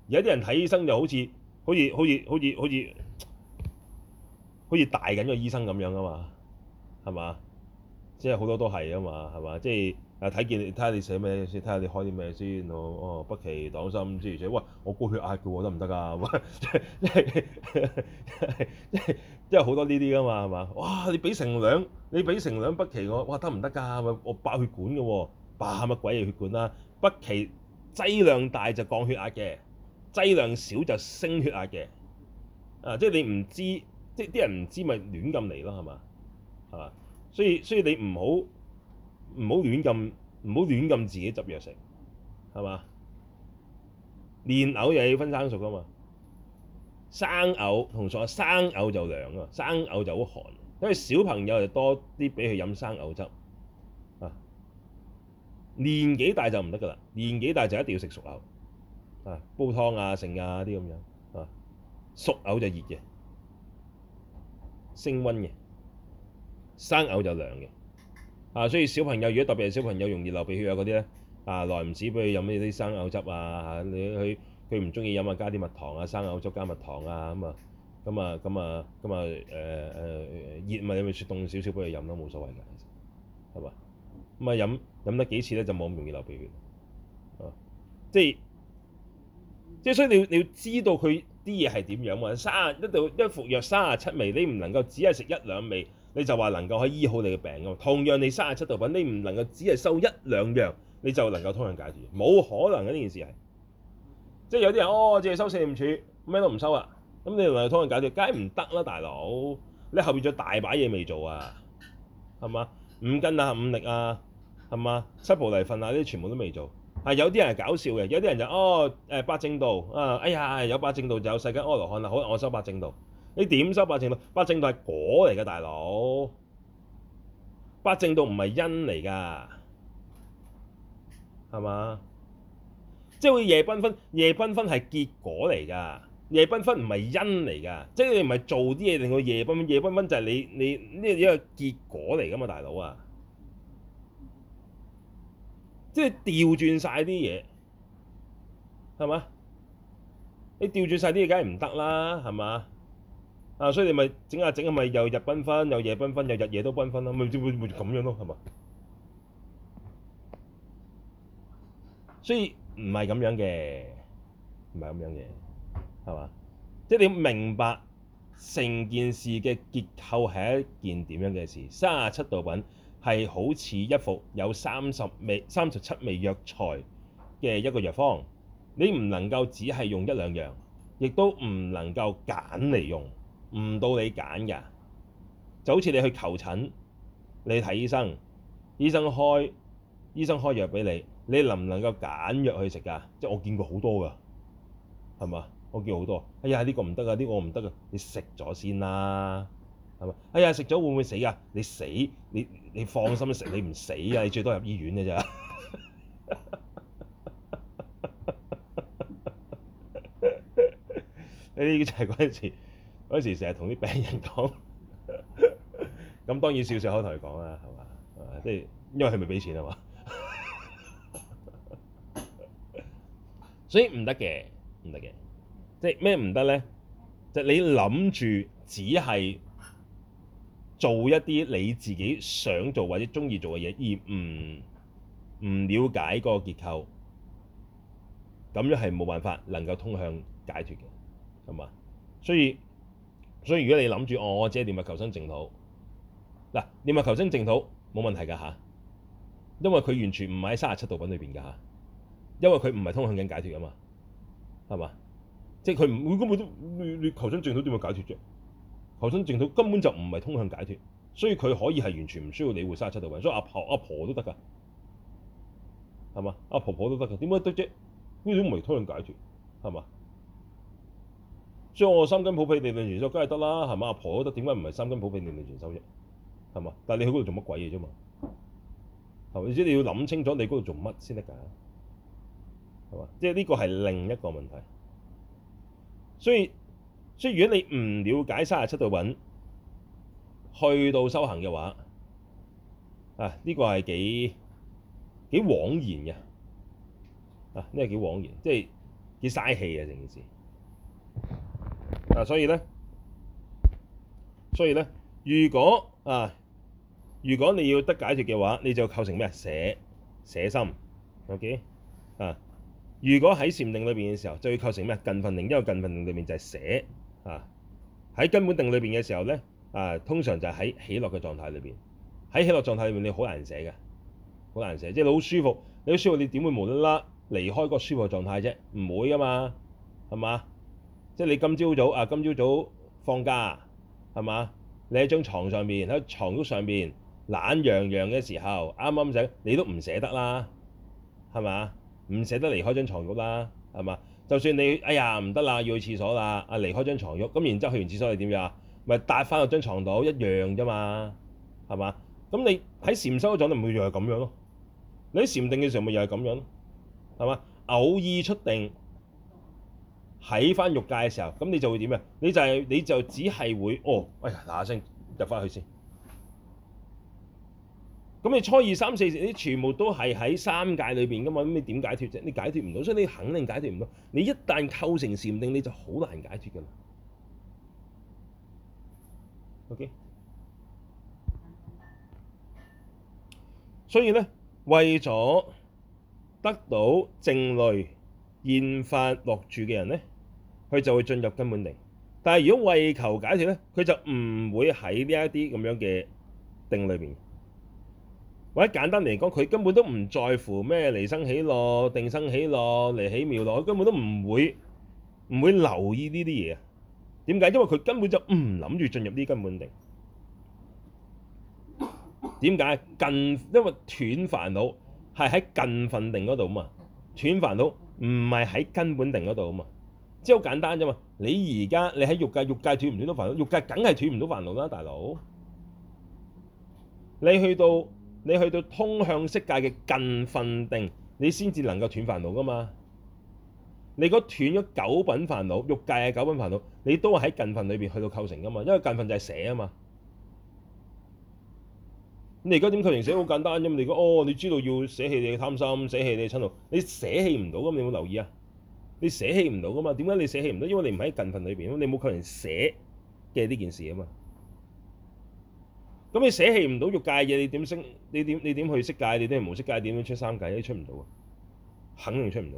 Speaker 1: 而家啲人睇醫生就好似好似好似好似好似好似大緊個醫生咁樣啊嘛，係嘛？即係好多都係啊嘛，係嘛？即係啊睇見你睇下你寫咩先，睇下你開啲咩先。哦哦，北芪黨參之類，喂，我高血壓嘅喎，得唔得㗎？即係即係即係即係好多呢啲㗎嘛，係嘛？哇！你俾成兩，你俾成兩北芪我，哇得唔得㗎？我爆血管嘅喎，爆乜鬼嘢血管啦？北芪劑量大就降血壓嘅，劑量少就升血壓嘅。啊，即係你唔知，即係啲人唔知咪亂咁嚟咯，係嘛？係嘛？所以所以你唔好唔好亂咁唔好亂咁自己執藥食，係嘛？蓮藕又要分生熟噶嘛，生藕同熟生藕就涼啊，生藕就好寒，因為小朋友就多啲俾佢飲生藕汁啊。年紀大就唔得噶啦，年紀大就一定要食熟藕啊，煲湯啊、剩啊啲咁樣啊。熟藕就熱嘅，升溫嘅，生藕就涼嘅。啊，所以小朋友如果特別係小朋友容易流鼻血啊嗰啲咧，啊耐唔時俾佢飲呢啲生藕汁啊嚇，你佢佢唔中意飲啊，加啲蜜糖啊，生藕汁加蜜糖啊咁啊，咁啊咁啊咁啊誒誒熱咪你咪雪凍少少俾佢飲咯，冇所謂㗎，其實係嘛？咁啊飲飲得幾次咧就冇咁容易流鼻血啊，即係即係所以你要你要知道佢啲嘢係點樣啊，三一度一服藥三十七味，你唔能夠只係食一兩味。你就話能夠可以醫好你嘅病㗎嘛？同樣你三十七道品，你唔能夠只係收一兩樣，你就能夠通向解脫，冇可能嘅呢件事係。即係有啲人哦，淨係收四念處，咩都唔收啊，咁你能夠通向解脫，梗係唔得啦，大佬！你後邊仲有大把嘢未做啊，係嘛？五根啊、五力啊，係嘛？七菩提分啊，呢啲全部都未做。係有啲人係搞笑嘅，有啲人就哦誒八正道啊，哎呀有八正道就有世間阿羅漢啦，好，我收八正道。你點收八正道？八正道係果嚟嘅，大佬。八正道唔係因嚟㗎，係嘛？即係會夜繽紛，夜繽紛係結果嚟㗎。夜繽紛唔係因嚟㗎，即係你唔係做啲嘢令到夜繽紛。夜繽紛就係你你呢一個結果嚟㗎嘛，大佬啊！即係調轉晒啲嘢，係嘛？你調轉晒啲嘢，梗係唔得啦，係嘛？啊，所以你咪整下整下咪又日繽紛，又夜繽紛，又日夜都繽紛啦，咪會會咁樣咯，係嘛？所以唔係咁樣嘅，唔係咁樣嘅，係嘛？即係你要明白成件事嘅結構係一件點樣嘅事。三十七道品係好似一副有三十味、三十七味藥材嘅一個藥方，你唔能夠只係用一兩樣，亦都唔能夠揀嚟用。唔到你揀㗎，就好似你去求診，你睇醫生，醫生開醫生開藥俾你，你能唔能夠揀藥去食㗎？即係我見過好多㗎，係嘛？我見過好多。哎呀，呢個唔得啊，呢個唔得啊，你食咗先啦，係嘛？哎呀，食咗會唔會死㗎？你死，你你放心食，你唔死啊，你最多入醫院㗎咋。呢啲就係嗰陣時。嗰時成日同啲病人講，咁當然笑笑口同佢講啦，係嘛？即係因為佢咪俾錢啊嘛，所以唔得嘅，唔得嘅。即係咩唔得咧？就係、你諗住只係做一啲你自己想做或者中意做嘅嘢，而唔唔了解嗰個結構，咁樣係冇辦法能夠通向解脫嘅，係嘛？所以。所以如果你諗住哦，我只係念佛求生淨土，嗱，念佛求生淨土冇問題㗎嚇，因為佢完全唔係喺三十七道品裏邊㗎嚇，因為佢唔係通向緊解脫㗎嘛，係嘛？即係佢唔會根本都你你求生淨土點會解脫啫？求生淨土根本就唔係通向解脫，所以佢可以係完全唔需要理會三十七道品，所以阿婆阿婆都得㗎，係嘛？阿婆婆都得㗎，點解得啫？呢種唔係通向解脫，係嘛？所以我三根普被念念全修梗係得啦，係嘛？阿婆都得，點解唔係三根普被念念全修啫？係嘛？但係你去嗰度做乜鬼嘢啫嘛？係咪？即係你要諗清楚你嗰度做乜先得㗎？係嘛？即係呢個係另一個問題。所以，所以如果你唔了解三十七道品，去到修行嘅話，啊呢、呢個係幾幾枉然嘅。啊呢個幾枉然，即係幾嘥氣啊！成件事啊，所以咧，所以咧，如果啊，如果你要得解脫嘅話，你就構成咩啊？捨捨心，OK 啊。如果喺禪定裏邊嘅時候，就要構成咩？近分定，因為近分定裏面就係捨啊。喺根本定裏邊嘅時候咧，啊，通常就係喺喜樂嘅狀態裏邊。喺喜樂狀態裏面，你好難捨嘅，好難捨。即係你好舒服，你好舒服，你點會無啦啦離開個舒服嘅狀態啫？唔會噶嘛，係嘛？即係你今朝早啊，今朝早放假係嘛？你喺張床上面，喺床褥上面懶洋洋嘅時候，啱啱醒，你都唔捨得啦，係嘛？唔捨得離開張床褥啦，係嘛？就算你哎呀唔得啦，要去廁所啦，啊離開張床褥，咁然之後去完廁所你點樣啊？咪搭翻落張床度一樣啫嘛，係嘛？咁你喺禪修嗰陣，你咪又係咁樣咯。你喺禪定嘅時候，咪又係咁樣咯，係嘛？偶爾出定喺翻欲界嘅時候，咁你就會點啊？你就係、是、你就只係會哦，哎呀嗱嗱聲入翻去先。咁你初二三四你全部都係喺三界裏邊噶嘛？咁你點解脫啫？你解脫唔到，所以你肯定解脫唔到。你一旦構成禪定，你就好難解脫噶啦。OK，所以咧，為咗得到靜慮現法樂住嘅人咧，佢就會進入根本定。但係如果為求解脫咧，佢就唔會喺呢一啲咁樣嘅定裏邊。或者簡單嚟講，佢根本都唔在乎咩離生喜樂、定生喜樂、離喜妙樂，佢根本都唔會唔會留意呢啲嘢啊。點解？因為佢根本就唔諗住進入呢根本定。點解？近因為斷煩惱係喺近分定嗰度啊嘛，斷煩惱唔係喺根本定嗰度啊嘛。即係好簡單啫嘛。你而家你喺欲界，欲界斷唔斷到煩惱？欲界梗係斷唔到煩惱啦，大佬。你去到你去到通向色界嘅近分定，你先至能夠斷煩惱噶嘛。你如果斷咗九品煩惱，欲界嘅九品煩惱，你都係喺近分裏邊去到構成噶嘛。因為近分就係捨啊嘛。你而家點構成捨？好簡單啫嘛。你講哦，你知道要捨棄你嘅貪心，捨棄你嘅嗔怒，你捨棄唔到咁，你有冇留意啊？你捨棄唔到噶嘛？點解你捨棄唔到？因為你唔喺近分裏邊，你冇構成捨嘅呢件事啊嘛。咁你捨棄唔到欲界嘢，你點升？你點你點去色界？你點去無色界？點樣出三界？你出唔到啊！肯定出唔到。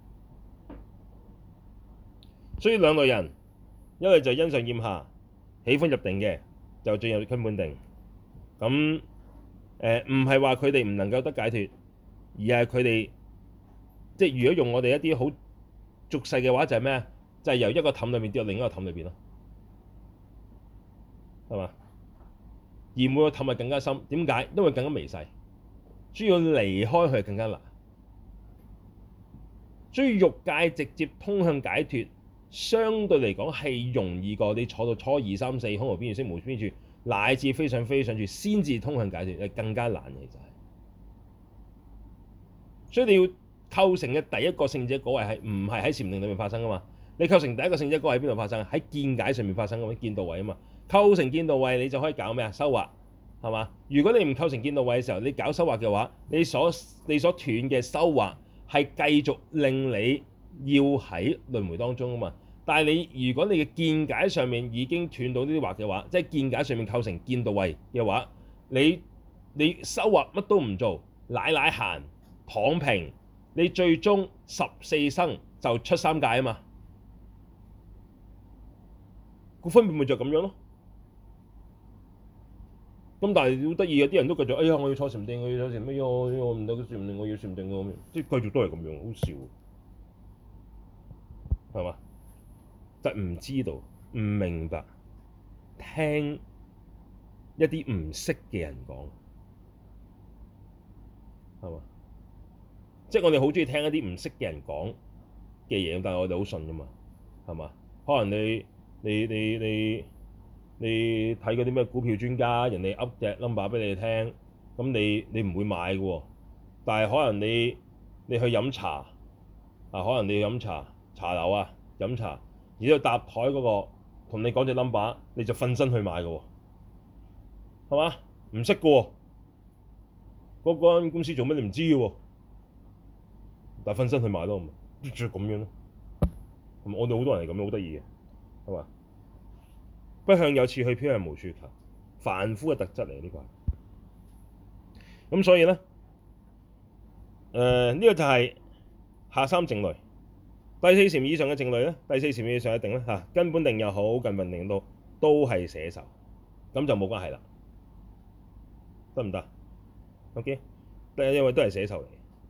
Speaker 1: 所以兩類人，一類就欣上厭下，喜歡入定嘅，就進入根本定。咁誒唔係話佢哋唔能夠得解脫，而係佢哋即係如果用我哋一啲好俗世嘅話，就係咩啊？就係由一個氹裏面跌到另一個氹裏邊咯，係嘛？而每個氹係更加深，點解？因為更加微細，需要離開佢係更加難。所以欲界直接通向解脫，相對嚟講係容易過你坐到初二三四空無邊處、識無邊處，乃至非想非非想處先至通向解脫，係更加難嘅就係。所以你要構成嘅第一個聖者果位係唔係喺禪定裏面發生噶嘛？你構成第一個聖者果位喺邊度發生？喺見解上面發生噶嘛？見道位啊嘛。構成見道位，你就可以搞咩啊？修惑係嘛？如果你唔構成見道位嘅時候，你搞修惑嘅話，你所你所斷嘅修惑係繼續令你要喺輪迴當中啊嘛。但係你如果你嘅見解上面已經斷到呢啲惑嘅話，即係見解上面構成見道位嘅話，你你修惑乜都唔做，奶奶閒躺平，你最終十四生就出三界啊嘛。個分別咪就咁樣咯。咁但係好得意嘅，啲人都繼續，哎呀，我要坐禪定，我要坐禪咩？我我唔得禪定，我要禪定咁，即係繼續都係咁樣，好笑，係嘛？就唔知道、唔明白，聽一啲唔識嘅人講，係嘛？即係我哋好中意聽一啲唔識嘅人講嘅嘢，但係我哋好信噶嘛，係嘛？可能你你你你。你你睇嗰啲咩股票專家，人哋噏隻 number 俾你聽，咁你你唔會買嘅喎。但係可能你你去飲茶啊，可能你去飲茶茶樓啊飲茶，然之後搭台嗰個同你講隻 number，你就瞓身去買嘅喎，係嘛？唔識嘅喎，嗰間公司做咩你唔知嘅喎，但係瞓身去買咯，就咁樣咯。 我哋好多人係咁，好得意嘅，係嘛？不向有處去，偏向無處求，凡夫嘅特質嚟呢個係。咁所以咧，誒、呃、呢、這個就係下三靜慮。第四禪以上嘅靜慮咧，第四禪以上嘅定咧嚇，根本定又好，近分定都都係捨受，咁就冇關係啦，得唔得？OK，因為都係捨受嚟。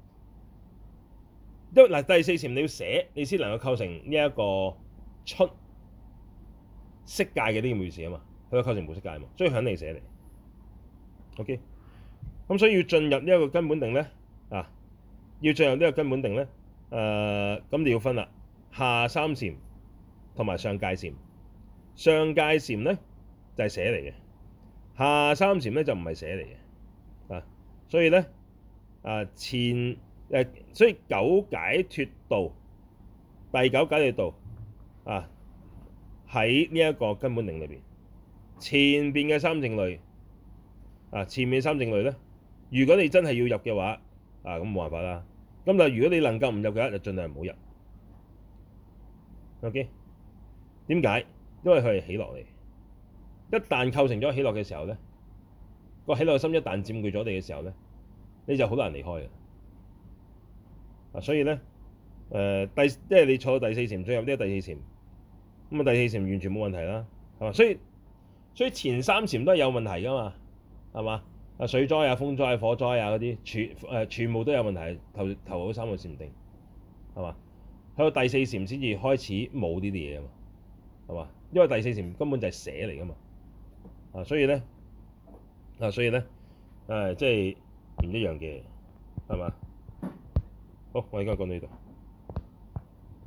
Speaker 1: 因為嗱第四禪你要捨，你先能夠構成呢一個出色界嘅呢件回事啊嘛，佢個構成無色界啊嘛，所以肯定捨嚟。OK，咁所以要進入呢一個根本定咧啊，要進入呢個根本定咧，誒、呃、咁你要分啦，下三禪同埋上界禪。上界禪咧就係捨嚟嘅，下三禪咧就唔係捨嚟嘅啊。所以咧啊前誒、啊，所以九解脫道第九解脫道啊喺呢一個根本定裏邊，前邊嘅三靜慮啊，前面三靜慮咧，如果你真係要入嘅話啊，咁冇辦法啦。咁但係如果你能夠唔入嘅話，就盡量唔好入。OK，點解？因為佢係喜樂嚟，一旦構成咗喜樂嘅時候咧，個喜樂嘅心一旦佔據咗你嘅時候咧，你就好難離開嘅。啊，所以咧，誒、呃、第即係你坐到第四禪進入呢個第四禪，咁啊第四禪完全冇問題啦，係嘛？所以所以前三禪都係有問題噶嘛，係嘛？啊水災啊、風災啊、火災啊嗰啲，全誒、呃、全部都有問題。頭頭嗰三個禪定，係嘛？去到第四禪先至開始冇呢啲嘢啊嘛，係嘛？因為第四禪根本就係捨嚟噶嘛，啊所以咧，啊所以咧，誒即係唔一樣嘅，係嘛？好，我而家講到呢度。